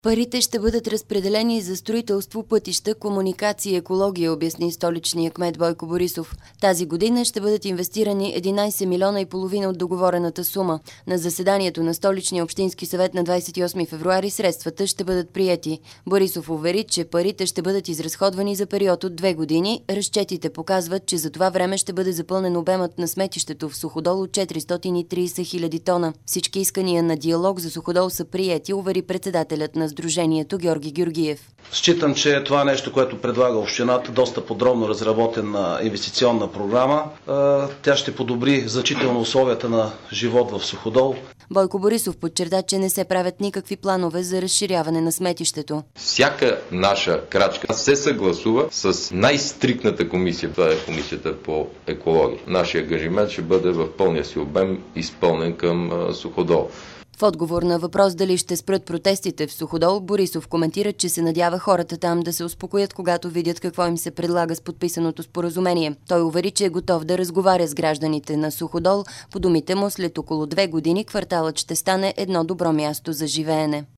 Парите ще бъдат разпределени за строителство, пътища, комуникация и екология, обясни столичния кмет Бойко Борисов. Тази година ще бъдат инвестирани 11 милиона и половина от договорената сума. На заседанието на столичния общински съвет на 28 февруари средствата ще бъдат приети. Борисов увери, че парите ще бъдат изразходвани за период от 2 години. Разчетите показват, че за това време ще бъде запълнен обемът на сметището в Суходол от 430 хиляди тона. Всички искания на диалог за Суходол са приети, увери председателят на Сдружението Георги Георгиев. Считам, че това е нещо, което предлага общината, доста подробно разработена инвестиционна програма. Тя ще подобри значително условията на живот в Суходол. Бойко Борисов подчерта, че не се правят никакви планове за разширяване на сметището. Всяка наша крачка се съгласува с най-стриктната комисия. Това е комисията по екология. Нашия ангажимент ще бъде в пълния си обем изпълнен към Суходол. В отговор на въпрос дали ще спрат протестите в Суходол, Борисов коментира, че се надява хората там да се успокоят, когато видят какво им се предлага с подписаното споразумение. Той увери, че е готов да разговаря с гражданите на Суходол. По думите му, след около 2 години кварталът ще стане едно добро място за живеене.